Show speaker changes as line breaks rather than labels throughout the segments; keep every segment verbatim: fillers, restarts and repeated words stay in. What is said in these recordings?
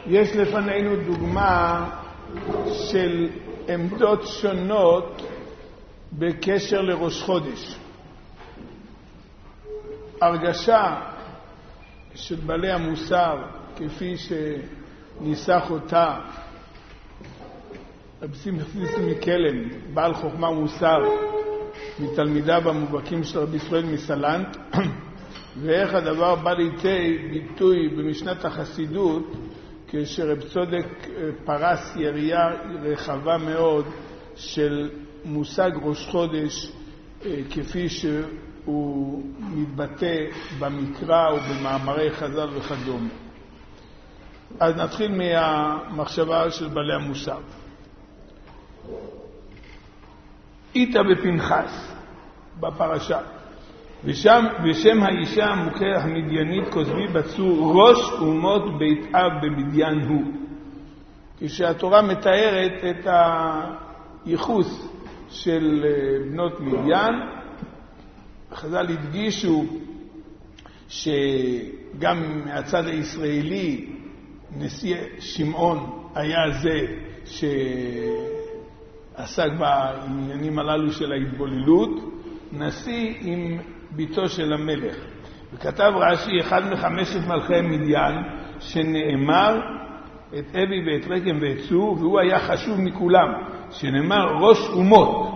יש לפנינו דוגמה של עמדות שונות בקשר לראש חודש. הרגשה של בעלי המוסר, כפי שניסח אותה רבי שמחה מקלם, בעל חוכמה ומוסר, מתלמידיו המובהקים של רבי ישראל מסלנט, ואיך הדבר בא לידי ביטוי במשנת החסידות, כשרב צודק פרס יריעה רחבה מאוד של מושג ראש חודש, כפי שהוא מתבטא במקרא ובמאמרי חז"ל וכדומה. אז נתחיל מהמחשבה של בעלי המוסר. איתה בפנחס בפרשה, ושם, ושם האישה המוכרת המדיינית כוזבי בצור, ראש אומות בית אב במדיין הוא. כשהתורה מתארת את הייחוס של בנות מדיין, חז"ל הדגישו שגם מהצד הישראלי נשיא שמעון היה זה שעסק בעניינים הללו של ההתבוללות, נשיא עם ביתו של המלך. וכתב רש"י, אחד מחמשת מלכי מדיין, שנאמר את אבי ואת רקם ואת צור, והוא היה חשוב מכולם, שנאמר ראש אומות.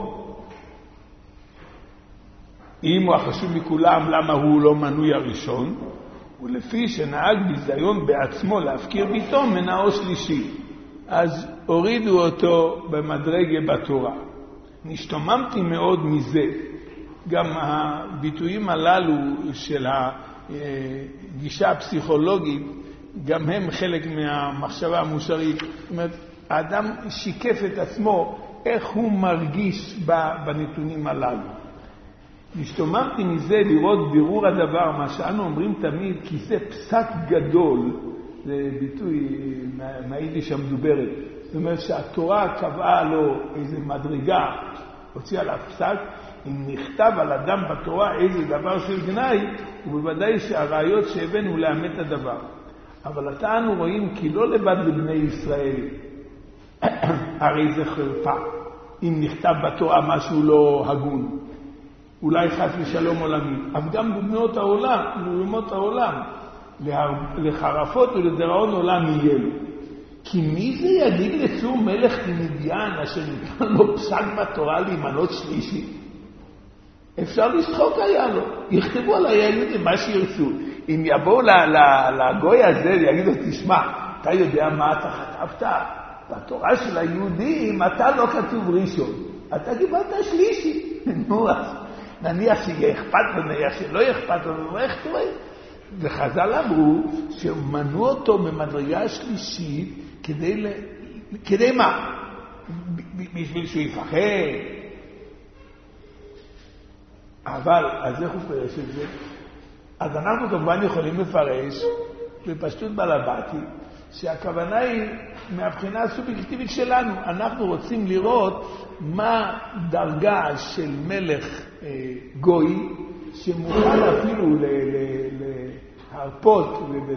אם הוא החשוב מכולם, למה הוא לא מנוי הראשון? ולפי שנהג בזיון בעצמו להפקיר ביתו, מנעו שלישי. אז הורידו אותו במדרגה בתורה. נשתוממתי מאוד מזה. גם הביטויים הללו של הגישה הפסיכולוגית, גם הם חלק מהמחשבה המוסרית. זאת אומרת, האדם שיקף את עצמו, איך הוא מרגיש בנתונים הללו. נשתוממתי מזה לראות בירור הדבר, מה שאנו אומרים תמיד, כי זה פסק גדול, זה ביטוי מהיידיש המדוברת. זאת אומרת שהתורה קבעה לו איזה מדרגה, הוציאה לה פסק, אם נכתב על אדם בתורה איזה דבר של גנאי, ובוודאי שהראיות שהבאנו לאמת הדבר. אבל עתה אנו רואים כי לא לבד לבני ישראל, הרי זה חרפה, אם נכתב בתורה משהו לא הגון. אולי חס ושלום עולמי, אבל גם בבנות העולם, בבנות העולם, לחרפות ולדיראון עולם יהיה לו. כי מי זה יגיד לצור מלך מדיין, אשר ניתן לו פסק בתורה להימנות שלישי? אפשר לשחוק היה לו, יכתבו על היהודים מה שירצו. אם יבואו לגוי הזה ויגידו, תשמע, אתה יודע מה אתה חטפת? בתורה של היהודים אתה לא כתוב ראשון, אתה קיבלת שלישי. נו, אז נניח שיהיה אכפת לו, נניח שלא אכפת לו, איך תראה? וחז"ל אמרו שמנו אותו במדרגה השלישית כדי, ל... כדי מה? בשביל שהוא יפחד. אבל, אז איך הוא פרש את זה? אז אנחנו כמובן יכולים לפרש בפשטות בלבתי, שהכוונה היא מהבחינה הסובייקטיבית שלנו. אנחנו רוצים לראות מה דרגה של מלך אה, גוי, שמוכן אפילו להרפות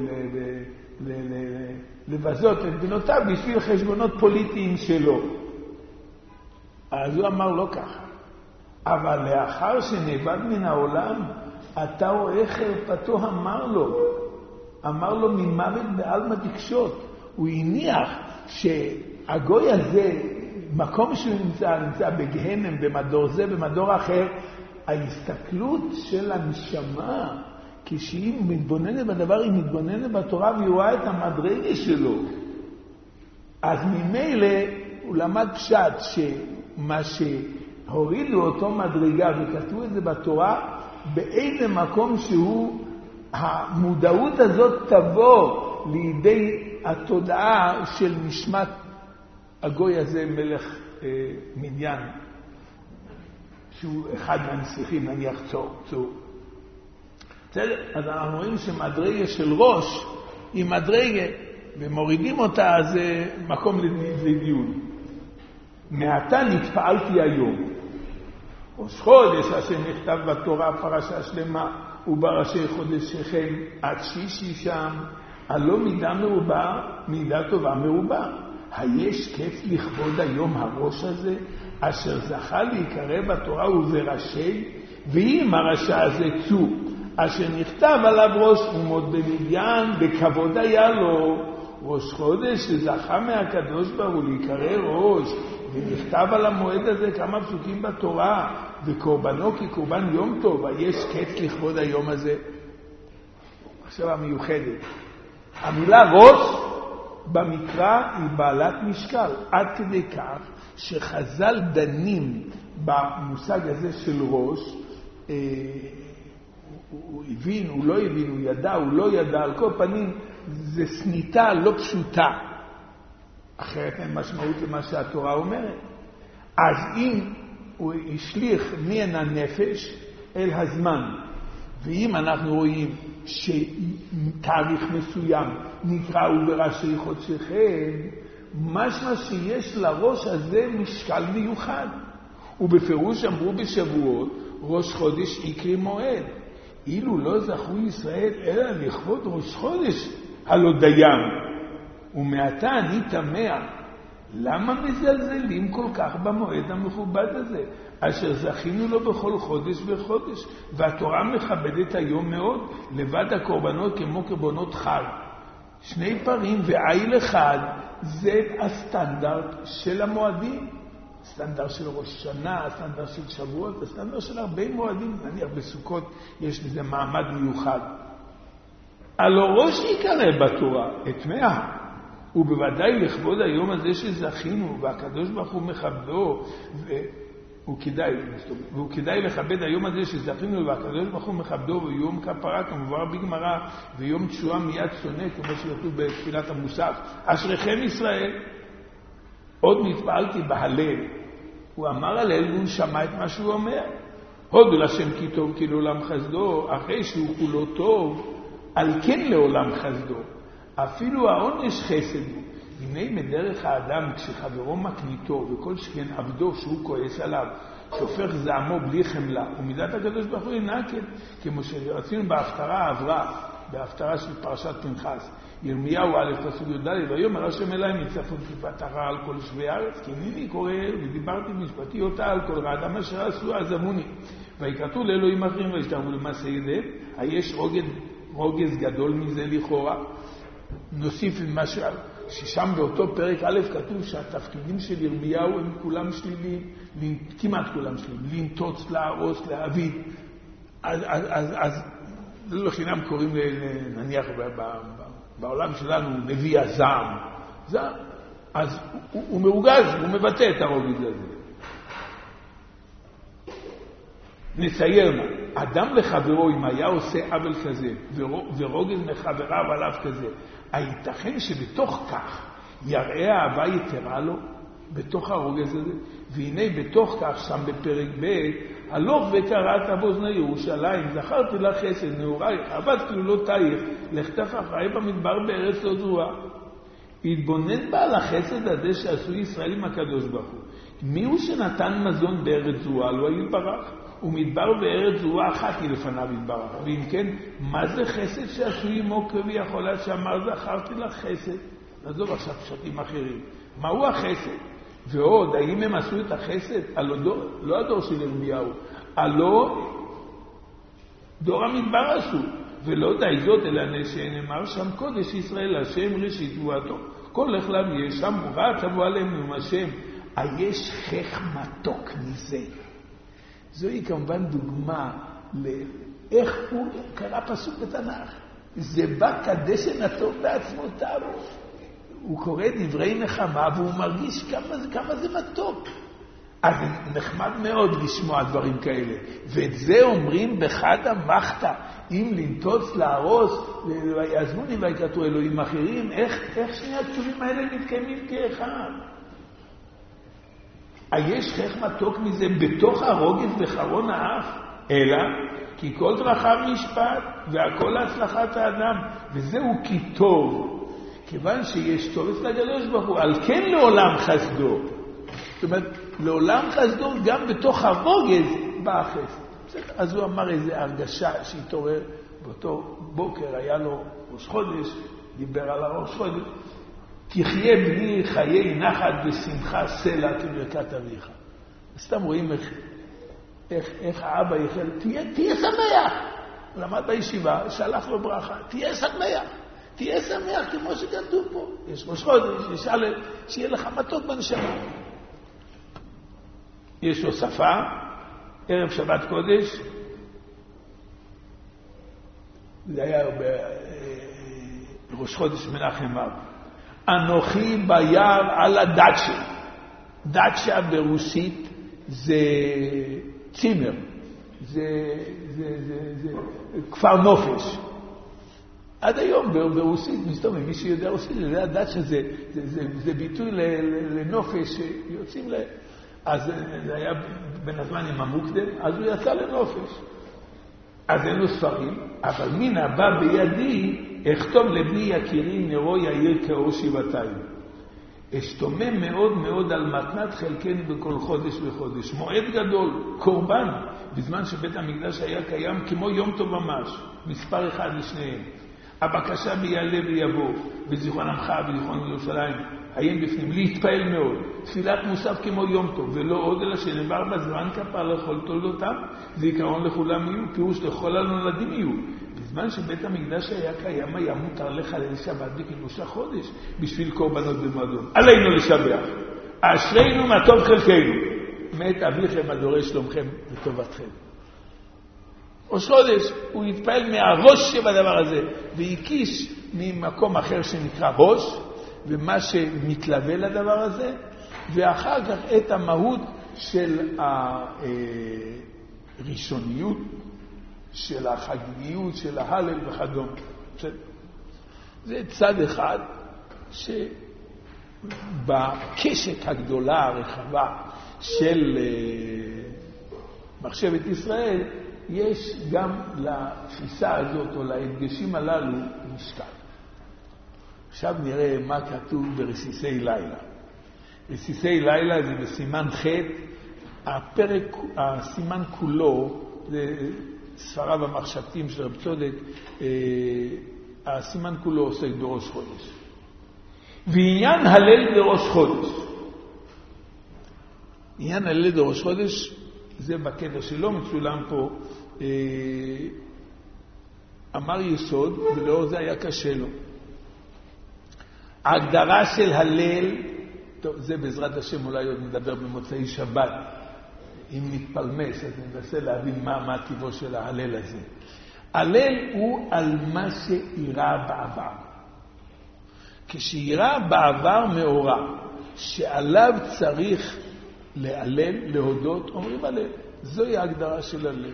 ולבזות את בנותיו בשביל חשבונות פוליטיים שלו. אז הוא אמר לא ככה. אבל לאחר שנאבד מן העולם, אתה רואה חרפתו, אמר לו, אמר לו ממוות בעלמא דקשות. הוא הניח שהגוי הזה, מקום שהוא נמצא, נמצא בגהנם, במדור זה, במדור אחר, ההסתכלות של הנשמה, כשהיא מתבוננת בדבר, היא מתבוננת בתורה והיא רואה את המדרגה שלו. אז ממילא הוא למד פשט שמה שהורידו אותו מדרגה וכתבו את זה בתורה, באיזה מקום שהוא, המודעות הזאת תבוא לידי התודעה של נשמת הגוי הזה, מלך אה, מדיין, שהוא אחד מהנסיכים, נניח צור. צור. בסדר? אז אנחנו רואים שמדרגה של ראש היא מדרגה, ומורידים אותה, זה מקום לדיון. מעתה נתפעלתי היום. ראש חודש אשר נכתב בתורה פרשה שלמה, ובראשי חודשיכם עד שישי שם, הלא מידה מרובה, מידה טובה מרובה. היש קץ לכבוד היום הראש הזה, אשר זכה להיקרא בתורה ובראשי, ואם הרשע הזה צור, אשר נכתב עליו ראש אומות במדיין, בכבוד היה לו, ראש חודש שזכה מהקדוש ברוך הוא להיקרא ראש, ונכתב על המועד הזה כמה פסוקים בתורה, וקורבנו כקורבן יום טוב, היש קץ לכבוד היום הזה. עכשיו המיוחדת. המילה ראש במקרא היא בעלת משקל, עד כדי כך שחז"ל דנים במושג הזה של ראש, אה, הוא, הוא הבין, הוא לא הבין, הוא ידע, הוא לא ידע, על כל פנים זה סניטה לא פשוטה, אחרת אין משמעות למה שהתורה אומרת. אז אם הוא השליך מן הנפש אל הזמן, ואם אנחנו רואים שתאריך מסוים נקרא ובראשי חודשיכם, משמע שיש לראש הזה משקל מיוחד. ובפירוש אמרו בשבועות, ראש חודש יקרי מועד. אילו לא זכו ישראל אלא לכבוד ראש חודש, הלא דיין. ומעתה אני תמה, למה מזלזלים כל כך במועד המכובד הזה, אשר זכינו לו בכל חודש וחודש, והתורה מכבדת היום מאוד, לבד הקורבנות כמו קורבנות חג. שני פרים ועיל אחד, זה הסטנדרט של המועדים. הסטנדרט של ראש שנה, הסטנדרט של שבועות, הסטנדרט של הרבה מועדים. נניח בסוכות יש לזה מעמד מיוחד. הלא ראש יקרא בתורה את מאה. ובוודאי לכבוד היום הזה שזכינו, והקדוש ברוך הוא מכבדו, והוא כדאי, והוא כדאי לכבד היום הזה שזכינו, והקדוש ברוך הוא מכבדו, ויום כפרה כמובן בגמרא, ויום תשועה מיד שונא, כמו שכתוב בתפילת המוסף. אשריכם ישראל. עוד נתפעלתי בהלל, הוא אמר הלל והוא שמע את מה שהוא אומר. הודו לשם כי טוב כי לעולם חסדו, אחרי שהוא כולו טוב, על כן לעולם חסדו. אפילו העונש חסד הוא. הנה מדרך האדם כשחברו מקניתו וכל שכן עבדו שהוא כועס עליו, שופך זעמו בלי חמלה, ומידת הקדוש ברוך הוא אינה כן, כמו שרצינו בהפטרה עברה, בהפטרה של פרשת פנחס. ירמיהו א' פסוק י"ד, ויאמר השם אליי מצפון כיפת הרע על כל שבי הארץ, כי הנני קורא ודיברתי משפטי אותה על כל רע אדם אשר עשו עזבוני. ויקראו לאלוהים אחרים וישתחוו למעשה ידיהם. היש רוגז, רוגז גדול מזה לכאורה. נוסיף למשל ששם באותו פרק א' כתוב שהתפקידים של ירמיהו הם כולם שליליים, כמעט כולם שליליים, לנטוץ, להרוס, להעביד. אז, אז, אז, אז לא חינם קוראים נניח בעולם שלנו נביא הזעם. זעם. אז הוא, הוא מרוגז, הוא מבטא את הרוגז הזה. נצייר מה, אדם לחברו אם היה עושה עוול כזה ורוגז מחבריו עליו כזה, הייתכן שבתוך כך יראה אהבה יתרה לו בתוך הרוגז הזה? והנה בתוך כך שם בפרק ב' הלוך וקראת באוזני ירושלים, זכרתי לך חסד נעורייך, עבד כלולותייך, לכתף אחראי במדבר בארץ לא זרועה. התבונן בה על החסד הזה שעשו ישראל עם הקדוש ברוך הוא. מי הוא שנתן מזון בארץ זרועה? לא יתברך. ומדבר בארץ זרועה אחת היא לפניו יתברך. ואם כן, מה זה חסד שעשו עמו כביכול עד שאמר זכרתי לך חסד? נעזוב עכשיו פשטים אחרים. מהו החסד? ועוד, האם הם עשו את החסד? הלא דור, לא הדור של ירמיהו, הלא דור המדבר עשו. ולא די זאת, אלא שנאמר שם קודש ישראל, השם ראשית תבואתו. כל לכלם יש שם בראה תבוא עליהם עם השם. היש חך מתוק מזה. זוהי כמובן דוגמה לאיך הוא קרא פסוק בתנ"ך. זה בא קדשן הטוב בעצמותיו. הוא קורא דברי נחמה והוא מרגיש כמה זה, כמה זה מתוק. אז נחמד מאוד לשמוע דברים כאלה. ואת זה אומרים בחד המחתה. אם לנטוץ, להרוס, ויעזבוני ויקראו אלוהים אחרים, איך, איך שני הכתובים האלה מתקיימים כאחד? היש חך מתוק מזה בתוך הרוגז בחרון האף? אלא כי כל דרכיו משפט והכל להצלחת האדם. וזהו כי טוב. כיוון שיש טוב אצל הקדוש ברוך הוא, על כן לעולם חסדו. זאת אומרת, לעולם חסדו גם בתוך הרוגז בא החסד. אז הוא אמר איזו הרגשה שהתעורר באותו בוקר, היה לו ראש חודש, דיבר על הראש חודש. תחיה בני חיי נחת ושמחה סלע כברכת אביך. סתם רואים איך, איך, איך האבא יחל, תהיה, תהיה שמח. הוא למד בישיבה, שלח לו ברכה, תהיה שמח. תהיה שמח כמו שכתוב פה. יש ראש חודש, יש הלל, שיהיה לך מתוק בנשמה. יש הוספה, ערב שבת קודש, זה היה בראש חודש מנחם אב. אנוכי ביער על הדאצ'ה. דאצ'ה ברוסית זה צימר, זה, זה, זה, זה כפר נופש. עד היום ברוסית, מסתובבים, מי שיודע רוסית, זה הדאצ'ה, זה, זה, זה, זה ביטוי לנופש שיוצאים ל... אז זה היה בין הזמנים המוקדם, אז הוא יצא לנופש. אז אין לו ספרים, אבל מן הבא בידי, אכתוב לבני יקירי נרו יאיר כאור שבעתיים. אשתומם מאוד מאוד על מתנת חלקנו בכל חודש וחודש. מועד גדול, קורבן, בזמן שבית המקדש היה קיים כמו יום טוב ממש, מספר אחד לשניהם. הבקשה ביעלה ויבוא, בזיכרון עמך ובזיכרון ירושלים, היינו בפנים, להתפעל מאוד, תפילת מוסף כמו יום טוב, ולא עוד אלא שנבר בזמן כפר לכל תולדותם, זיכרון לכולם יהיו, פירוש לכל הנולדים יהיו. בזמן שבית המקדש היה קיים, היה מותר לחלל שבת בקידוש החודש, בשביל קורבנות במועדון. עלינו לשבח, אשרינו מה טוב חלקנו, מת אביכם הדורש שלומכם וטובתכם. ראש חודש, הוא התפעל מהראש שבדבר הזה, והקיש ממקום אחר שנקרא ראש, ומה שמתלווה לדבר הזה, ואחר כך את המהות של הראשוניות, של החגיגיות, של ההלל וכדומה. זה צד אחד שבקשת הגדולה הרחבה של מחשבת ישראל, יש גם לתפיסה הזאת או להדגשים הללו משקל. עכשיו נראה מה כתוב ברסיסי לילה. רסיסי לילה זה בסימן ח', הפרק, הסימן כולו, זה ספריו המחשבתיים של רב צודק, הסימן כולו עוסק בראש חודש. ועניין הלל בראש חודש. עניין הלל בראש חודש, זה בקטע שלו מצולם פה, אמר יסוד, ולאור זה היה קשה לו. ההגדרה של הלל, טוב, זה בעזרת השם אולי עוד נדבר במוצאי שבת, אם נתפלמס, אז ננסה להבין מה, מה טבעו של ההלל הזה. הלל הוא על מה שאירע בעבר. כשאירע בעבר מאורע, שעליו צריך להלל, להודות, אומרים הלל. זוהי ההגדרה של הלל.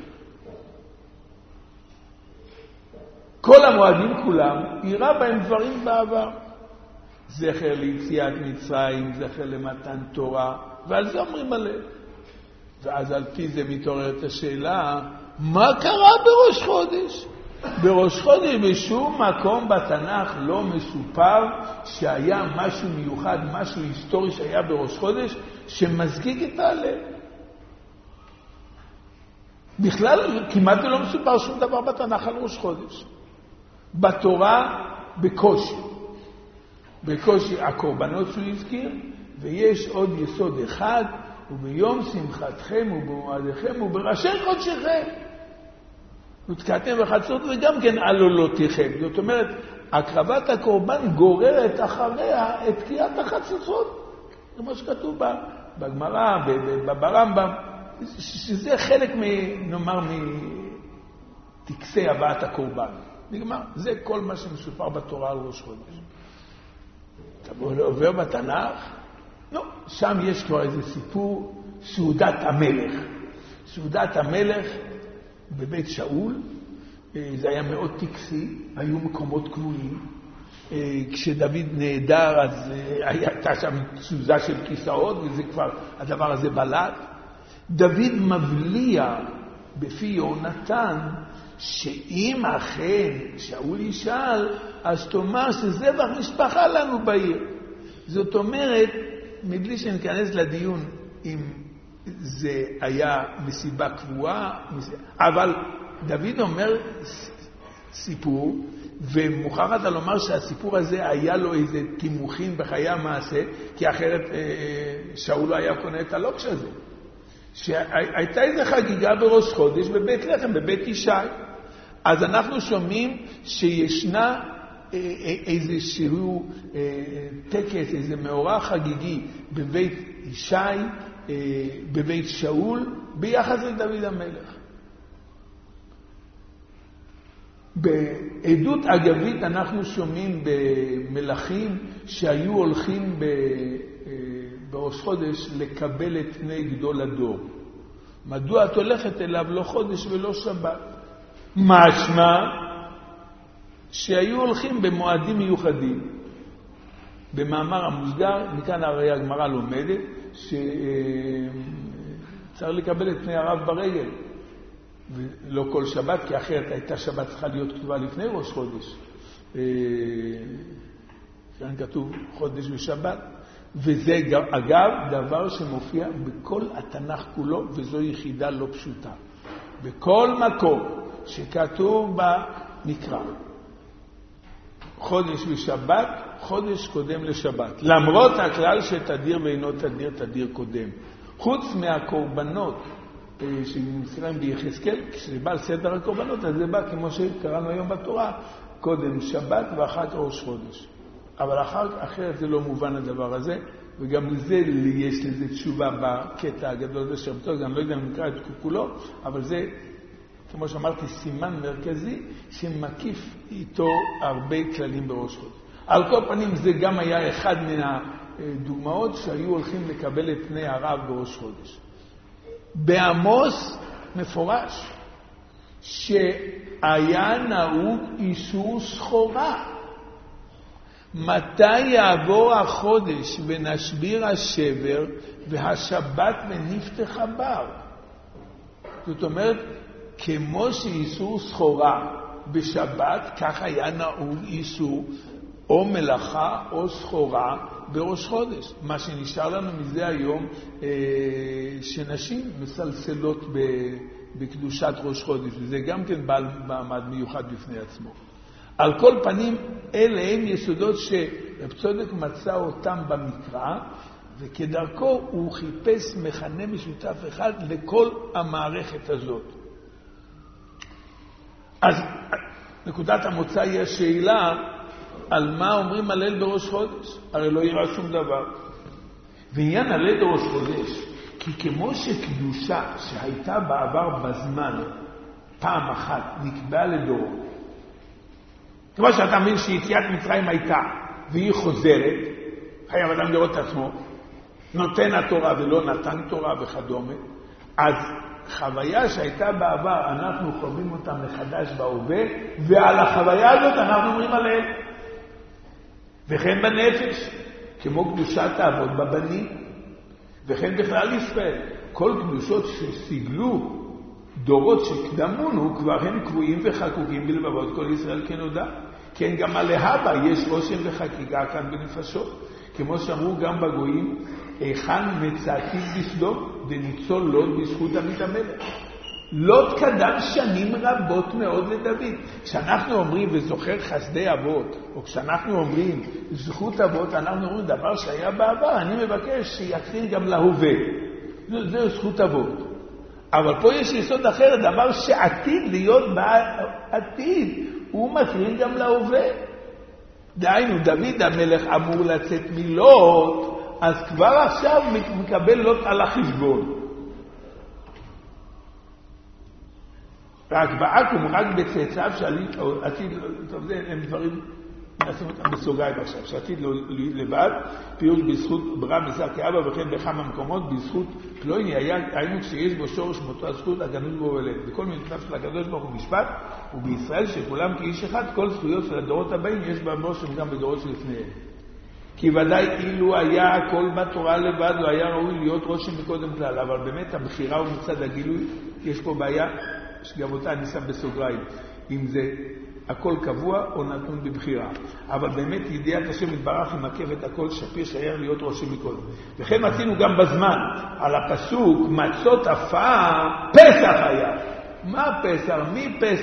כל המועדים כולם, אירע בהם דברים בעבר. זכר ליציאת מצרים, זכר למתן תורה, ועל זה אומרים הלל. ואז על פי זה מתעוררת השאלה, מה קרה בראש חודש? בראש חודש בשום מקום בתנ"ך לא מסופר שהיה משהו מיוחד, משהו היסטורי שהיה בראש חודש, שמזגיג את ההלל. בכלל כמעט לא מסופר שום דבר בתנ"ך על ראש חודש. בתורה בקושי. בקושי הקורבנות שהוא הזכיר, ויש עוד יסוד אחד, וביום שמחתכם ובמועדיכם ובראשי חודשיכם. ותקעתם בחצות וגם כן עלולותיכם. זאת אומרת, הקרבת הקורבן גוררת אחריה את תקיעת החצוצות. זה מה שכתוב בגמרא, ברמב"ם, שזה חלק, נאמר, מטקסי הבאת הקורבן. נגמר, זה כל מה שמסופר בתורה על ראש חודש. תבוא לעובר בתנ"ך, לא, שם יש כבר איזה סיפור, סעודת המלך. סעודת המללך בבית שאול, זה היה מאוד טקסי, היו מקומות קבועים. כשדוד נהדר, אז הייתה שם סעודה של כיסאות, וזה כבר, הדבר הזה בלט. דוד מבליע בפי יונתן, שאם אכן שאול ישאל, אז תאמר שזבח משפחה לנו בעיר. זאת אומרת, מבלי שניכנס לדיון אם זה היה מסיבה קבועה, אבל דוד אומר סיפור, ומוכרח אתה לומר שהסיפור הזה היה לו איזה תימוכין בחיי המעשה, כי אחרת שאול לא היה קונה את הלוקש הזה. שהייתה איזו חגיגה בראש חודש בבית לחם, בבית ישי. אז אנחנו שומעים שישנה איזשהו טקס, איזה מאורע חגיגי בבית ישי, בבית שאול, ביחס לדוד המלך. בעדות אגבית אנחנו שומעים במלכים שהיו הולכים בראש חודש לקבל את פני גדול הדור. מדוע את הולכת אליו לא חודש ולא שבת? משמע שהיו הולכים במועדים מיוחדים. במאמר המוסגר, מכאן הרי הגמרא לומדת, שצריך לקבל את פני הרב ברגל. ולא כל שבת, כי אחרת הייתה שבת צריכה להיות כתובה לפני ראש חודש. כאן כתוב חודש ושבת. וזה אגב דבר שמופיע בכל התנ"ך כולו, וזו יחידה לא פשוטה. בכל מקום שכתוב במקרא, חודש ושבת, חודש קודם לשבת. למרות הכלל שתדיר ואינו תדיר, תדיר קודם. חוץ מהקורבנות שנמצאים ביחזקאל, כשזה בא על סדר הקורבנות, אז זה בא כמו שקראנו היום בתורה, קודם שבת ואחר כך ראש חודש. אבל אחר, אחרת זה לא מובן הדבר הזה, וגם לזה יש לזה תשובה בקטע הגדול הזה שבתות, גם לא יודע אם נקרא את כולו, אבל זה, כמו שאמרתי, סימן מרכזי שמקיף איתו הרבה כללים בראש חודש. על כל פנים זה גם היה אחד מן הדוגמאות שהיו הולכים לקבל את פני הרב בראש חודש. בעמוס מפורש שהיה נהוג איסור סחורה. מתי יעבור החודש ונשביר השבר והשבת ונפתח הבר? זאת אומרת, כמו שאיסור סחורה בשבת, כך היה נהוג איסור או מלאכה או סחורה בראש חודש. מה שנשאר לנו מזה היום, אה, שנשים מסלסלות בקדושת ראש חודש, וזה גם כן בעל מעמד מיוחד בפני עצמו. על כל פנים, אלה הם יסודות שרב צודק מצא אותם במקרא, וכדרכו הוא חיפש מכנה משותף אחד לכל המערכת הזאת. אז נקודת המוצא היא השאלה, על מה אומרים הלל בראש חודש? הרי לא יראה שום דבר. ועניין הלל בראש חודש, כי כמו שקדושה שהייתה בעבר בזמן, פעם אחת נקבעה לדור, כמו שאתה מבין שיציאת מצרים הייתה, והיא חוזרת, חייב אדם לראות את עצמו, נותן התורה ולא נתן תורה וכדומה, אז חוויה שהייתה בעבר, אנחנו חווים אותה מחדש בהווה, ועל החוויה הזאת אנחנו אומרים הלל. וכן בנפש, כמו קדושת האבות בבנים, וכן בכלל ישראל. כל קדושות שסיגלו דורות שקדמונו, כבר הם קבועים וחקוקים בלבבות כל ישראל כנודע. כן, גם על להבא יש רושם וחקיקה כאן בנפשות. כמו שאמרו גם בגויים, היכן מצאתי בסדום וניצול לוט בזכות עמית המלך. לוט קדם שנים רבות מאוד לדוד. כשאנחנו אומרים וזוכר חסדי אבות, או כשאנחנו אומרים זכות אבות, אנחנו אומרים דבר שהיה בעבר, אני מבקש שיקרין גם להווה. זה זכות אבות. אבל פה יש יסוד אחר, דבר שעתיד להיות בעתיד, הוא מקרין גם להווה. דהיינו, דוד המלך אמור לצאת מלוט, אז כבר עכשיו מקבל לוט על החשבון. רק בעקום, רק בצאצאיו שעתיד, טוב זה, הם דברים, נשים אותם בסוגריים עכשיו, שעתיד לבד, פירוש בזכות ברם בשר כאבא וכן בכמה מקומות, בזכות פלויני, היינו כשיש בו שורש מאותו הזכות, הגנוז בו ולד. בכל מצוותיו של הקדוש ברוך הוא משפט, ובישראל שכולם כאיש אחד, כל זכויות של הדורות הבאים יש בראשם גם בדורות שלפניהם. כי ודאי אילו היה הכל בתורה לבד, לא היה ראוי להיות רושם מקודם כלל, אבל באמת הבחירה ומצד הגילוי, יש פה בעיה, שגם אותה אני שם בסוגריים, אם זה הכל קבוע או נתון בבחירה. אבל באמת ידיעת השם יתברך ומקף את הכל, שפיר שייר להיות רושם מקודם. וכן מצינו גם בזמן, על הפסוק, מצות עפר, פסח היה. מה פסח? מי פסח?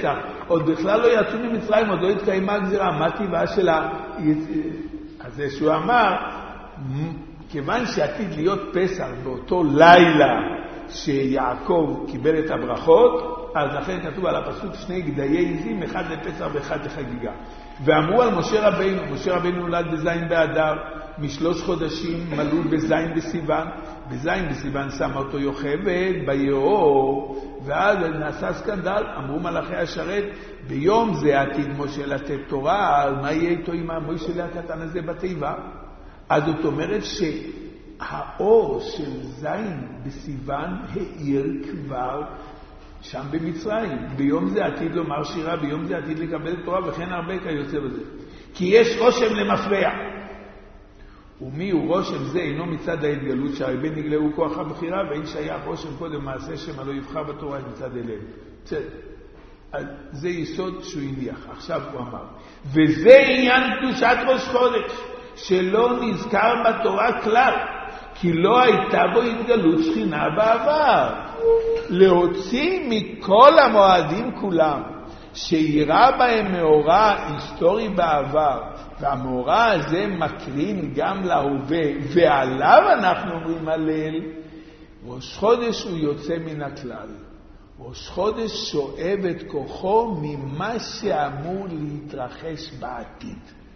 עוד בכלל לא יצאו ממצרים, עוד לא התקיימה הגזירה, מה טבעה שלה? אז זה שהוא אמר, כיוון שעתיד להיות פסח באותו לילה שיעקב קיבל את הברכות, אז לכן כתוב על הפסוק שני גדיי עזים, אחד לפסח ואחד לחגיגה. ואמרו על משה רבינו, משה רבינו נולד בזין באדר, משלוש חודשים מלאו בזין בסיוון, בזין בסיוון שמה אותו יוכבד ביאור, ואז נעשה סקנדל, אמרו מלאכי השרת, ביום זה עתיד משה לתת תורה, אז מה יהיה איתו עם המוישה הקטן הזה בתיבה? אז זאת אומרת שהאור של זין בסיוון העיר כבר שם במצרים. ביום זה עתיד לומר שירה, ביום זה עתיד לקבל תורה, וכן הרבה כיוצא בזה. כי יש רושם למפרע. ומי הוא רושם זה? אינו מצד ההתגלות, שהרבה נגלהו כוח הבחירה, ואין שייך רושם קודם מעשה שמה לא יבחר בתורה מצד אליהם. בסדר. אז זה יסוד שהוא הניח. עכשיו הוא אמר. וזה עניין קדושת ראש חודש, שלא נזכר בתורה כלל, כי לא הייתה בו התגלות שכינה בעבר. להוציא מכל המועדים כולם, שיראה בהם מאורע היסטורי בעבר, והמאורע הזה מקרין גם להווה, ועליו אנחנו אומרים הלל, ראש חודש הוא יוצא מן הכלל. ראש חודש שואב את כוחו ממה שאמור להתרחש בעתיד.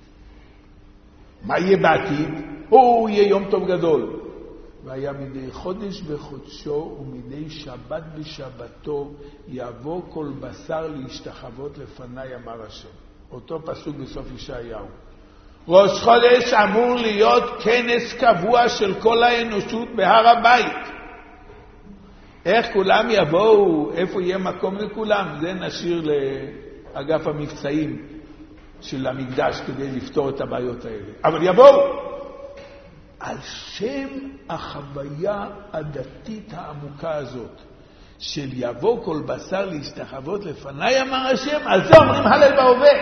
מה יהיה בעתיד? הוא יהיה יום טוב גדול. והיה מדי חודש בחודשו ומדי שבת בשבתו יבוא כל בשר להשתחוות לפני אמר השם. אותו פסוק בסוף ישעיהו. ראש חודש אמור להיות כנס קבוע של כל האנושות בהר הבית. איך כולם יבואו, איפה יהיה מקום לכולם? זה נשאיר לאגף המבצעים של המקדש כדי לפתור את הבעיות האלה. אבל יבואו. על שם החוויה הדתית העמוקה הזאת, של יבוא כל בשר להשתחוות לפני אמר השם, על זה אומרים הלל בהווה.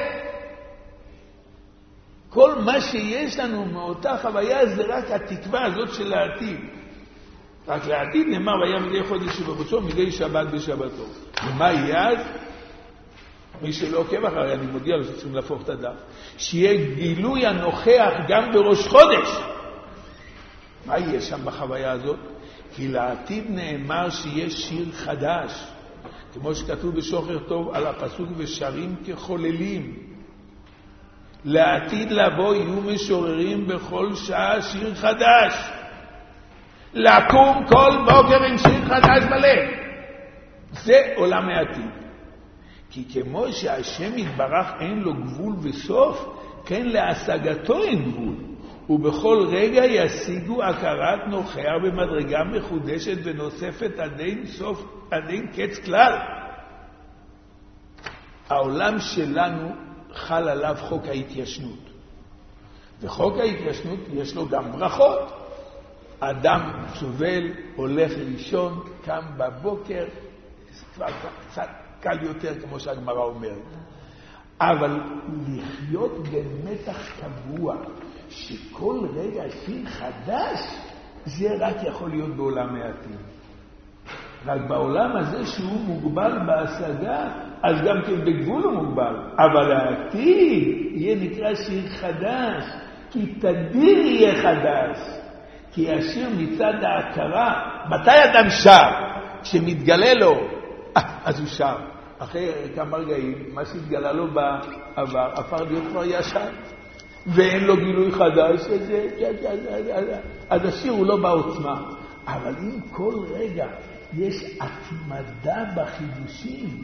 כל מה שיש לנו מאותה חוויה זה רק התקווה הזאת של העתיד. רק לעתיד נאמר, והיה מדי חודש בחודשו, מדי שבת בשבתו. ומה יהיה אז? מי שלא עוקב אחרי, אני מודיע לו שצריכים להפוך את הדף. שיהיה גילוי הנוכח גם בראש חודש. מה יהיה שם בחוויה הזאת? כי לעתיד נאמר שיש שיר חדש, כמו שכתוב בשוחר טוב על הפסוק ושרים כחוללים. לעתיד לבוא יהיו משוררים בכל שעה שיר חדש. לקום כל בוקר עם שיר חדש בלב. זה עולם העתיד. כי כמו שהשם יתברך אין לו גבול וסוף, כן להשגתו אין גבול. ובכל רגע ישיגו הכרת נוכח במדרגה מחודשת ונוספת עד אין סוף, עד אין קץ כלל. העולם שלנו חל עליו חוק ההתיישנות. וחוק ההתיישנות יש לו גם ברכות. אדם סובל, הולך לישון, קם בבוקר, כבר קצת קל יותר כמו שהגמרא אומרת. אבל לחיות במתח קבוע, שכל רגע שיר חדש, זה רק יכול להיות בעולם העתיד. רק בעולם הזה שהוא מוגבל בהשגה, אז גם כן בגבול הוא מוגבל. אבל העתיד יהיה נקרא שיר חדש, כי תדיר יהיה חדש. כי השיר מצד ההכרה, מתי אדם שר? כשמתגלה לו, אז הוא שר. אחרי כמה רגעים, מה שהתגלה לו בעבר, הפך להיות כבר ישן. ואין לו גילוי חדש, אז השיר הוא לא בעוצמה. אבל אם כל רגע יש התמדה בחידושים,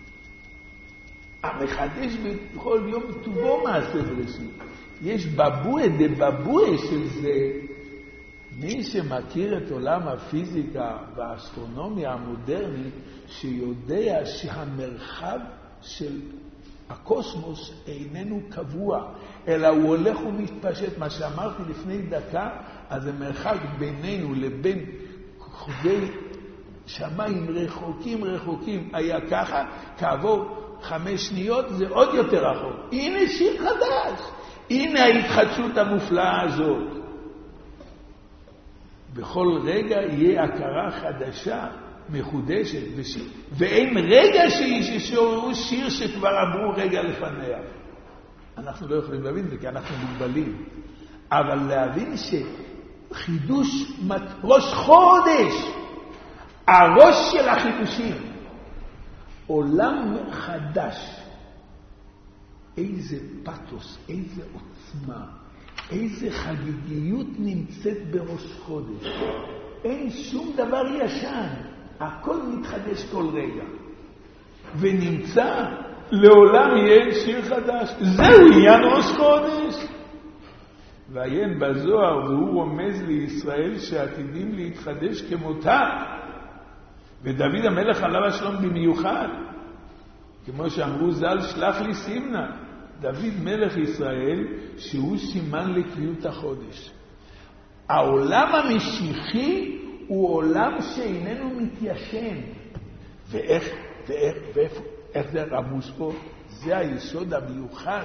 המחדש בכל יום טובו מעשה בראשית. יש בבואה דבבואה של זה. מי שמכיר את עולם הפיזיקה והאסטרונומיה המודרנית, שיודע שהמרחב של הקוסמוס איננו קבוע, אלא הוא הולך ומתפשט. מה שאמרתי לפני דקה, אז המרחק בינינו לבין כוכבי שמיים רחוקים רחוקים היה ככה, כעבור חמש שניות זה עוד יותר רחוק. הנה שיר חדש, הנה ההתחדשות המופלאה הזאת. בכל רגע יהיה הכרה חדשה מחודשת, ושיר. ואין רגע שישוררו שיר שכבר עברו רגע לפניה. אנחנו לא יכולים להבין את זה, כי אנחנו מוגבלים. אבל להבין שחידוש, ראש חודש, הראש של החידושים, עולם חדש, איזה פתוס, איזה עוצמה, איזה חגיגיות נמצאת בראש חודש. אין שום דבר ישן, הכל מתחדש כל רגע. ונמצא, לעולם יהיה שיר חדש. זהו עניין ראש חודש. ועיין בזוהר, והוא רומז לישראל שעתידים להתחדש כמותה. ודוד המלך עליו השלום במיוחד. כמו שאמרו ז"ל, שלח לי סימנה. דוד מלך ישראל, שהוא סימן לקביעות החודש. העולם המשיחי הוא עולם שאיננו מתיישן. ואיך, ואיך, ואיך, איך זה רמוס פה? זה היסוד המיוחד.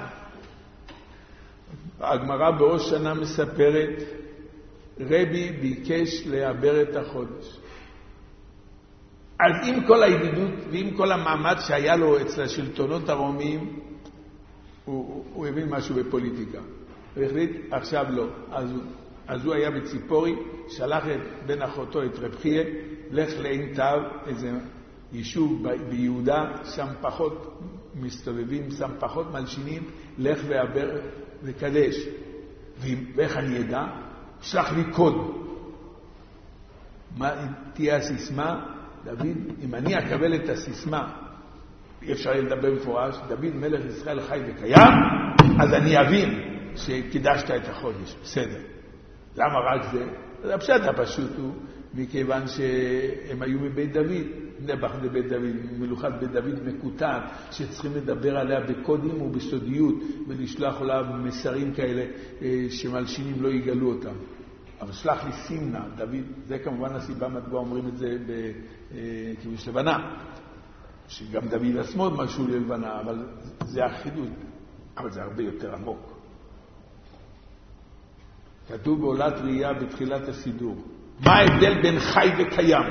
הגמרא בראש שנה מספרת, רבי ביקש לעבר את החודש. אז עם כל הידידות ועם כל המאמץ שהיה לו אצל השלטונות הרומיים, הוא, הוא הבין משהו בפוליטיקה. הוא החליט, עכשיו לא. אז הוא, אז הוא היה בציפורי, שלח את בן אחותו, את רב חייא, לך לעין תו, איזה יישוב ביהודה, שם פחות מסתובבים, שם פחות מלשינים, לך ועבר וקדש. ואיך אני ידע? שלח לי קוד. מה תהיה הסיסמה? דוד, אם אני אקבל את הסיסמה, אי אפשר לדבר מפורש, דוד מלך ישראל חי וקיים, אז אני אבין שקידשת את החודש. בסדר. למה רק זה? זה הפשט הפשוט הוא, מכיוון שהם היו מבית דוד, נבח לבית דוד, מלוכת בית דוד מקוטן, שצריכים לדבר עליה בקודים ובסודיות, ולשלוח עליו מסרים כאלה שמלשינים לא יגלו אותם. אבל שלח לי סימנה, דוד, זה כמובן הסיבה מדוע אומרים את זה בכיבוש לבנה, שגם דוד עצמו משהו ללבנה, אבל זה החידוד, אבל זה הרבה יותר עמוק. כתוב בעולת ראייה בתחילת הסידור, מה ההבדל בין חי וקיים?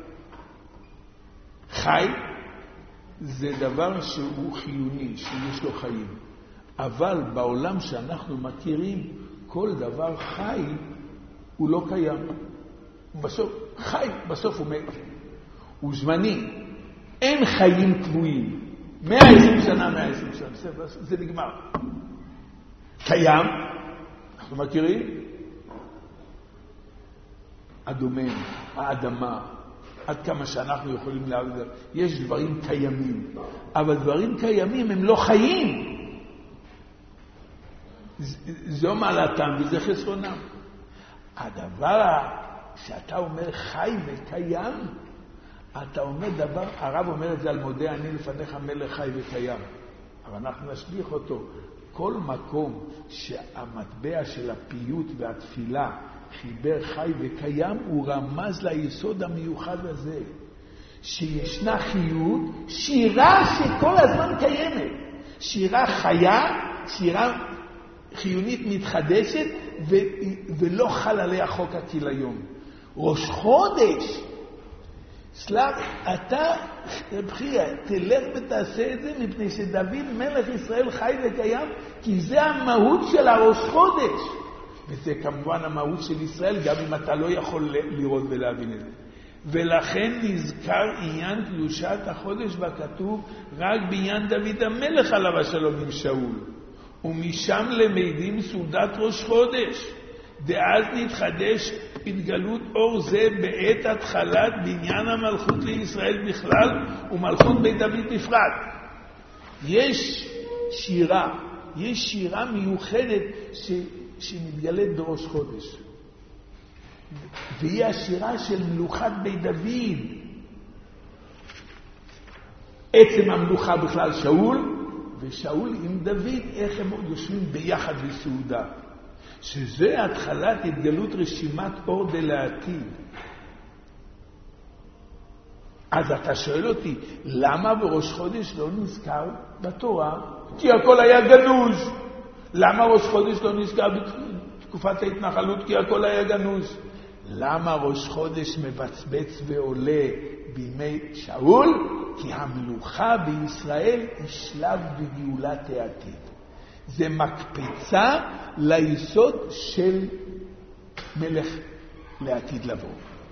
חי זה דבר שהוא חיוני, שיש לו חיים. אבל בעולם שאנחנו מכירים, כל דבר חי הוא לא קיים. בסוף, חי, בסוף הוא מת. הוא זמני. אין חיים קבועים. מאה ועשרים שנה, מאה ועשרים שנה. זה נגמר. קיים, אנחנו מכירים? הדומם, האדמה, עד כמה שאנחנו יכולים להגיד, יש דברים קיימים, אבל דברים קיימים הם לא חיים. זו מעלתם וזה חסרונם. הדבר שאתה אומר חי וקיים, אתה אומר דבר, הרב אומר את זה על מודה אני לפניך מלך חי וקיים, אבל אנחנו נשליך אותו. כל מקום שהמטבע של הפיוט והתפילה חיבר חי וקיים, הוא רמז ליסוד המיוחד הזה, שישנה חיות, שירה שכל הזמן קיימת, שירה חיה, שירה חיונית מתחדשת, ו- ולא חל עליה חוק הכיליון. ראש חודש, סלח, אתה, רב חייא, תלך ותעשה את זה, מפני שדוד מלך ישראל חי וקיים, כי זה המהות של הראש חודש. וזה כמובן המהות של ישראל, גם אם אתה לא יכול לראות ולהבין את זה. ולכן נזכר עניין קדושת החודש בכתוב רק בעניין דוד המלך עליו השלום עם שאול. ומשם למדים סעודת ראש חודש. דאז נתחדש התגלות אור זה בעת התחלת בניין המלכות לישראל בכלל ומלכות בית דוד בפרט. יש שירה, יש שירה מיוחדת ש... שמתגלית בראש חודש. והיא השירה של מלוכת בית דוד. עצם המלוכה בכלל שאול, ושאול עם דוד, איך הם יושבים ביחד בסעודה. שזה התחלת התגלות רשימת אור דלעתיד. אז אתה שואל אותי, למה בראש חודש לא נזכר בתורה? כי הכל היה גנוז. למה ראש חודש לא נזכר בתקופת ההתנחלות? כי הכל היה גנוז. למה ראש חודש מבצבץ ועולה בימי שאול? כי המלוכה בישראל היא שלב בגאולת העתיד. זה מקפצה ליסוד של מלך לעתיד לבוא.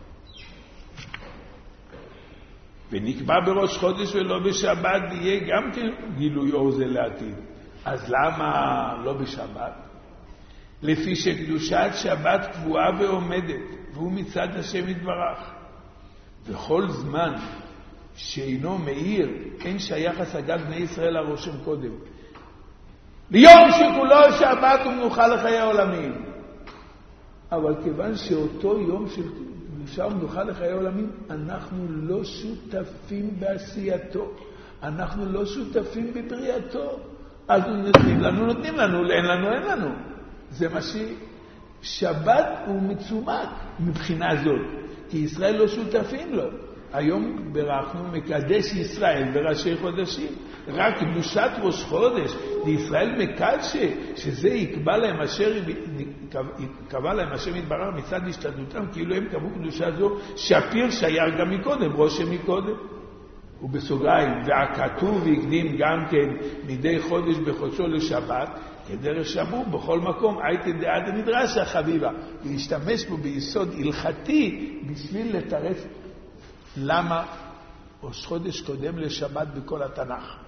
ונקבע בראש חודש ולא בשבת, יהיה גם כן גילוי אור זה לעתיד. אז למה לא בשבת? לפי שקדושת שבת קבועה ועומדת, והוא מצד השם יתברך. וכל זמן שאינו מאיר, אין שייך השגת בני ישראל הרושם קודם. ליום שכולו שבת ומנוחה לחיי העולמים. אבל כיוון שאותו יום של קדושה ומנוחה לחיי העולמים, אנחנו לא שותפים בעשייתו. אנחנו לא שותפים בבריאתו. אז נותנים לנו, נותנים לנו, אין לנו, אין לנו. זה מה ששבת הוא מצומק מבחינה זאת, כי ישראל לא שותפים לו. היום ברכנו מקדש ישראל בראשי חודשים, רק קדושת ראש חודש, לישראל מקדשה, שזה יקבע להם אשר, יקבע להם אשר יתברך מצד השתדלותם, כאילו הם קבעו קדושה זו, שפיר שייר גם מקודם, רושם מקודם. ובסוגריים, והכתוב יקדים גם כן מדי חודש בחודשו לשבת, כדרך שאמרו בכל מקום, הייתי דעת הנדרש החביבה, להשתמש בו ביסוד הלכתי בשביל לתרץ למה ראש חודש קודם לשבת בכל התנ"ך.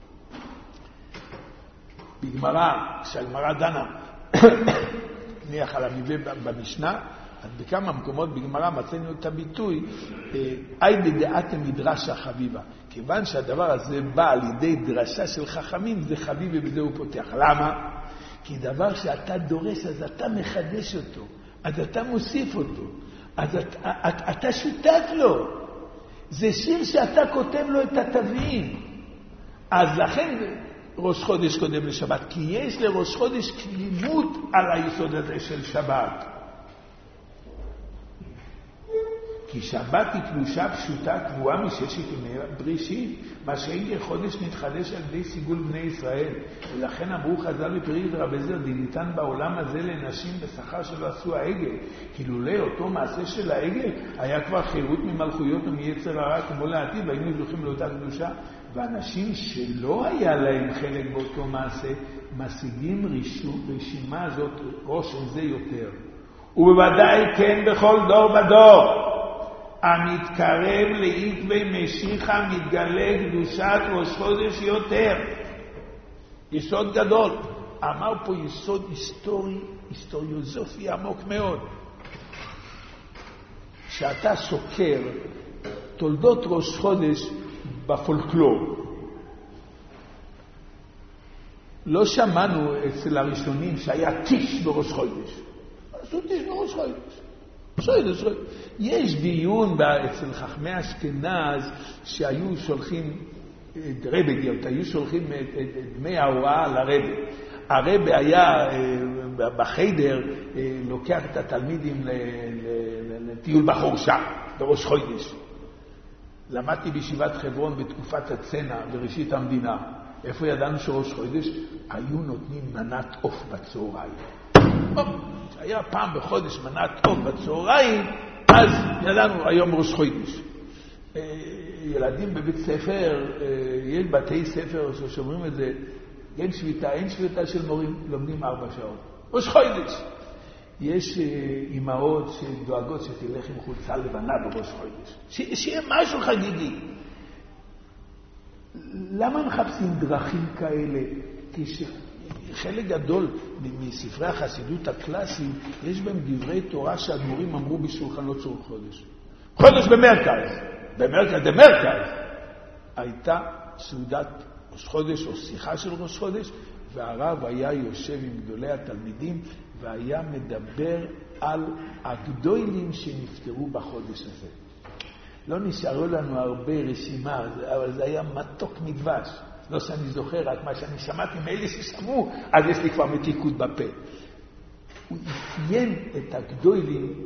בגמרא, כשהגמרא דנה, נניח על המביא במשנה, אז בכמה מקומות בגמרא מצאנו את הביטוי, הייתי דעת המדרש החביבה. כיוון שהדבר הזה בא על ידי דרשה של חכמים, זה חביב ובזה הוא פותח. למה? כי דבר שאתה דורש, אז אתה מחדש אותו, אז אתה מוסיף אותו, אז אתה, אתה, אתה שותף לו. זה שיר שאתה כותב לו את התווים. אז לכן ראש חודש קודם לשבת, כי יש לראש חודש קדימות על היסוד הזה של שבת. כי שבת היא קדושה פשוטה קבועה מששת ימי בראשית, מה שאין חודש נתחדש על ידי סיגול בני ישראל. ולכן אמרו חז"ל בפרי רבי זר, ניתן בעולם הזה לנשים בשכר שלא עשו העגל. כי לולא אותו מעשה של העגל היה כבר חירות ממלכויות ומיצר הרע כמו לעתיד, והיינו זוכים לאותה קדושה. ואנשים שלא היה להם חלק באותו מעשה, משיגים רשימה הזאת, רושם זה יותר. ובוודאי כן בכל דור ודור. המתקרב לעקבי משיחה מתגלה קדושת ראש חודש יותר. יסוד גדול. אמר פה יסוד היסטורי, היסטוריוזופי עמוק מאוד. שאתה סוקר תולדות ראש חודש בפולקלור. לא שמענו אצל הראשונים שהיה טיש בראש חודש. עשו טיש בראש חודש. שואל, שואל. יש דיון אצל חכמי אשכנז שהיו שולחים את רבי גרט, היו שולחים את, את, את דמי ההוראה לרבי. הרבי היה בחדר לוקח את התלמידים לטיול בחורשה בראש חודש. למדתי בישיבת חברון בתקופת הצנע בראשית המדינה. איפה ידענו שראש חודש? היו נותנים מנת עוף בצהריים. היה פעם בחודש מנת עוף בצהריים, אז ידענו היום ראש חודש. ילדים בבית ספר, יש בתי ספר ששומרים את זה, אין שביתה, אין שביתה של מורים, לומדים ארבע שעות. ראש חודש. יש אימהות שדואגות שתלך עם חולצה לבנה בראש חודש. שיהיה משהו חגיגי. למה מחפשים דרכים כאלה? כי חלק גדול מספרי החסידות הקלאסיים, יש בהם דברי תורה שהאדמו"רים אמרו בשולחנות של חודש. חודש במרכז, במרכז, במרכז. הייתה סעודת ראש חודש או שיחה של ראש חודש, והרב היה יושב עם גדולי התלמידים, והיה מדבר על הגדולים שנפטרו בחודש הזה. לא נשארו לנו הרבה רשימה, אבל זה היה מתוק מדבש. לא שאני זוכר, רק מה שאני שמעתי מאלה ששמעו, אז יש לי כבר מתיקות בפה. הוא אפיין את הגדולים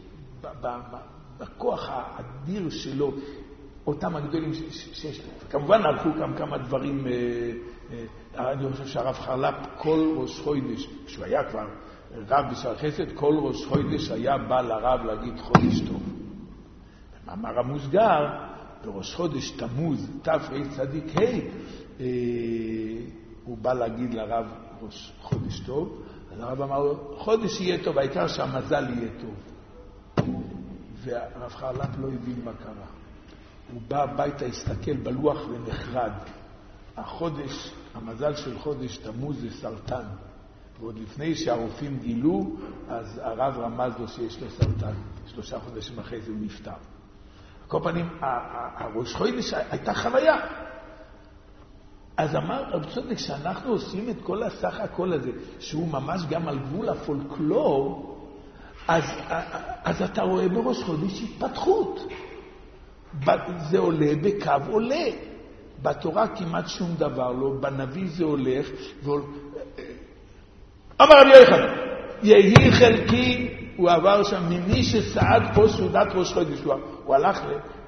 בכוח האדיר שלו, אותם הגדולים שיש לו. כמובן הלכו גם כמה דברים, אני חושב שהרב חרל"פ כל ראש חודש, שהוא היה כבר רב בשער חסד, כל ראש חודש היה בא לרב להגיד חודש טוב. במאמר המוסגר, בראש חודש תמוז, תפרי צדיק ה', הוא בא להגיד לרב ראש חודש טוב, אז הרב אמר לו, חודש יהיה טוב, העיקר שהמזל יהיה טוב. והרב חרל"פ לא הבין מה קרה. הוא בא הביתה, הסתכל בלוח ונחרד. החודש, המזל של חודש תמוז זה סרטן. ועוד לפני שהרופאים גילו, אז הרב רמז לו שיש לו סרטן. שלושה חודשים אחרי זה הוא נפטר. כל פנים, הראש חודש הייתה חוויה. אז אמר רב צודק, שאנחנו עושים את כל הסך הכל הזה, שהוא ממש גם על גבול הפולקלור, אז, אז אתה רואה בראש חודש התפתחות. זה עולה בקו עולה. בתורה כמעט שום דבר לא, בנביא זה הולך, ועול... אמר רבי יוחנן, יהי חלקי, הוא עבר שם ממי שסעד פה סעודת ראש חודש, הוא, הוא הלך ל...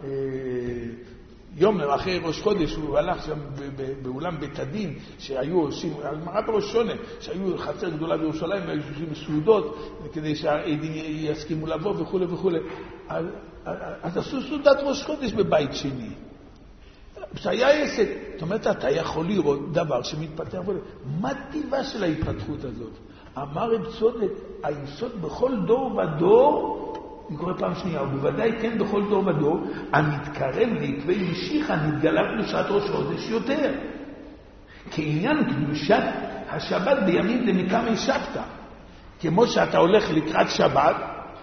יום אחרי ראש חודש, הוא הלך שם באולם בית הדין, שהיו עושים, הגמרא בראש שונה, שהיו חצר גדולה בירושלים, והיו עושים סעודות, כדי שהעדים יסכימו לבוא וכו' וכו'. אז, אז עשו סעודת ראש חודש בבית שני. שהיה עסק. זאת אומרת, אתה יכול לראות דבר שמתפתח. מה טבעה של ההתפתחות הזאת? אמר רב צודק, היסוד בכל דור ודור, אני קורא פעם שנייה, ובוודאי כן בכל דור ודור, המתקרב לעקבי משיחה נתגלה קדושת ראש חודש יותר. כעניין קדושת השבת בימים דמקמי שבתא. כמו שאתה הולך לקראת שבת,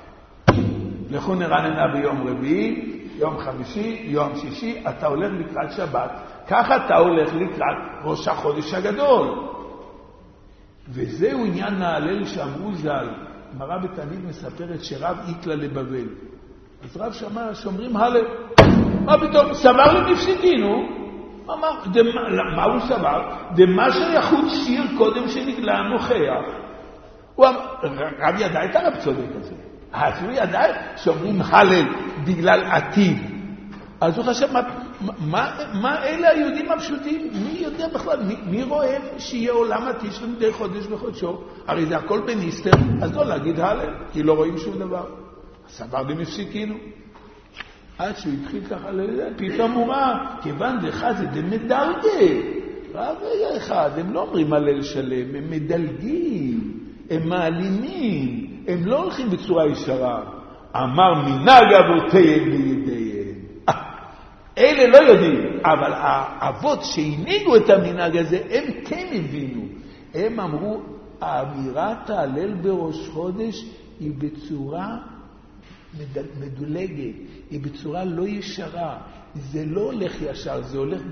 לכו נרננה ביום רביעי, יום חמישי, יום שישי, אתה הולך לקראת שבת, ככה אתה הולך לקראת ראש החודש הגדול. וזהו עניין נהלל שאמרו ז"ל, מראה בתענית מספרת שרב איקלה לבבל. אז רב שמע שאומרים הלל, מה פתאום? סבר למפסיקינו? אמר, מה הוא סבר? דמה שיחוד שיר קודם שנגלה הנוכח. הוא אמר, רב ידע את הרב צודק הזה. אז הוא ידע שאומרים הלל בגלל עתיד. אז הוא חשב, מה, מה, מה אלה היהודים הפשוטים? מי יודע בכלל? מי, מי רואה שיהיה עולם עתיד של מדי חודש בחודשו? הרי זה הכל בניסטר, אז לא להגיד הלל, כי לא רואים שום דבר. סבר במפסיקינו. עד שהוא התחיל ככה לזה, פתאום הוא ראה, כיוון דחה זה דמדרגה. רב רגע אחד, הם לא אומרים הלל שלם, הם מדלגים, הם מעלימים. הם לא הולכים בצורה ישרה. אמר מנהג אבותיהם בידיהם. אלה לא יודעים, אבל האבות שהנהיגו את המנהג הזה, הם כן הבינו. הם אמרו, האמירת ההלל בראש חודש היא בצורה מדולגת, היא בצורה לא ישרה. זה לא הולך ישר, זה הולך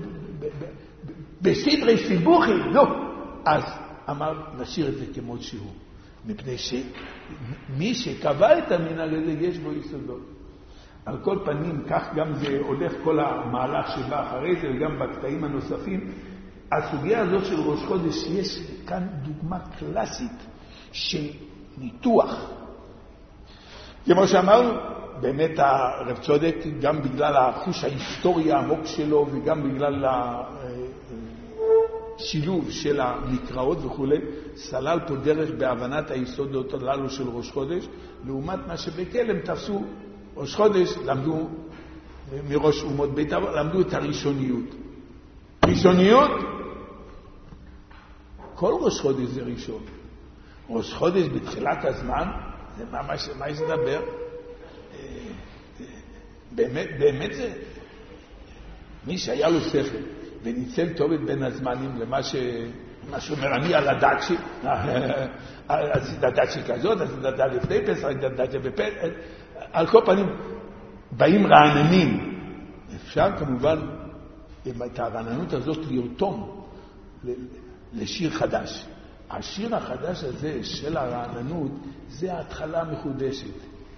בסדרי סיבוכים. לא. אז אמר, נשאיר את זה כמו שהוא. מפני שמי שקבע את המנהג הזה יש בו יסודות. על כל פנים, כך גם זה הולך כל המהלך שבא אחרי זה, וגם בקטעים הנוספים. הסוגיה הזאת של ראש חודש, יש כאן דוגמה קלאסית של ניתוח. כמו שאמרנו, באמת הרב צודק, גם בגלל החוש ההיסטורי העמוק שלו, וגם בגלל השילוב של המקראות וכו', סלל פה דרך בהבנת היסודות הללו של ראש חודש, לעומת מה שבכלם תפסו ראש חודש, למדו מראש אומות בית אבות, למדו את הראשוניות. ראשוניות, כל ראש חודש זה ראשון. ראש חודש בתחילת הזמן, זה ממש, מה יש לדבר? באמת, באמת זה, מי שהיה לו שכל, וניצל טוב את בין הזמנים למה ש... מה שאומר, אני על הדאצ'י, אז הדאצ'י כזאת, אז הדאצ'י לפני פסח, הדאצ'י בפסח, על כל פנים, באים רעננים. אפשר כמובן את הרעננות הזאת לרתום לשיר חדש. השיר החדש הזה של הרעננות, זה ההתחלה המחודשת.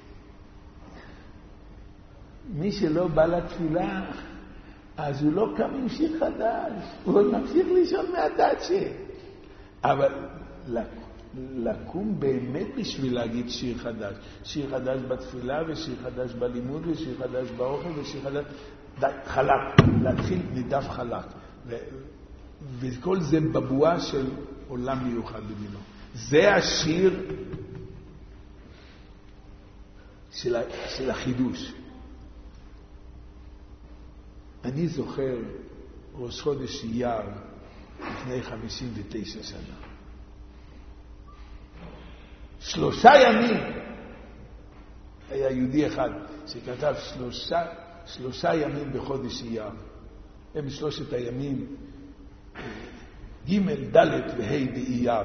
מי שלא בא לתפילה, אז הוא לא קם עם שיר חדש, הוא עוד ממשיך לישון מהדאצ'י. אבל לקום באמת בשביל להגיד שיר חדש. שיר חדש בתפילה, ושיר חדש בלימוד, ושיר חדש באוכל, ושיר חדש... חלק, להתחיל מדף חלק. ו... וכל זה בבואה של עולם מיוחד במינו. זה השיר של, של החידוש. אני זוכר ראש חודש אייר לפני חמישים ותשע שנה. שלושה ימים היה יהודי אחד שכתב שלושה, שלושה ימים בחודש אייר. הם שלושת הימים ג' ד' וה' באייר.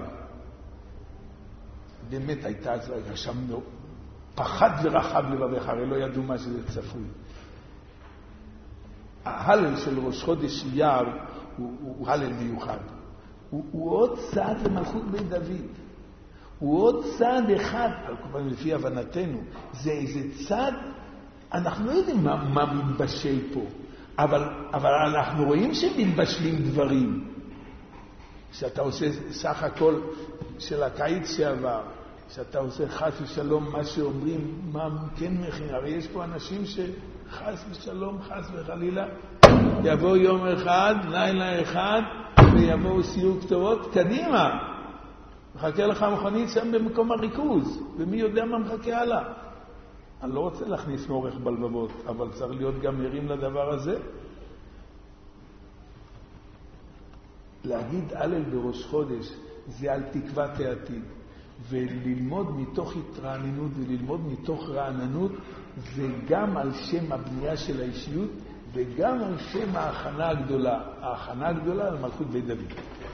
באמת הייתה אז שם פחד ורחב לבבך, הרי לא ידעו מה שזה צפוי. ההלל של ראש חודש אייר הוא, הוא, הוא הלל מיוחד. הוא, הוא עוד צעד למלכות בית דוד. הוא עוד צעד אחד, לפי הבנתנו, זה איזה צעד, אנחנו לא יודעים מה, מה מתבשל פה, אבל, אבל אנחנו רואים שמתבשלים דברים. שאתה עושה סך הכל של הקיץ שעבר, שאתה עושה חס ושלום מה שאומרים, מה כן מכין, הרי יש פה אנשים שחס ושלום, חס וחלילה, יבוא יום אחד, לילה אחד, ויבואו סיור כתובות, קדימה. מחכה לך מכונית שם במקום הריכוז, ומי יודע מה מחכה הלאה. אני לא רוצה להכניס מורך בלבבות, אבל צריך להיות גם ערים לדבר הזה. להגיד הלל בראש חודש זה על תקוות העתיד, וללמוד מתוך התרעננות וללמוד מתוך רעננות זה גם על שם הבנייה של האישיות וגם על שם ההכנה הגדולה, ההכנה הגדולה על מלכות בית דוד.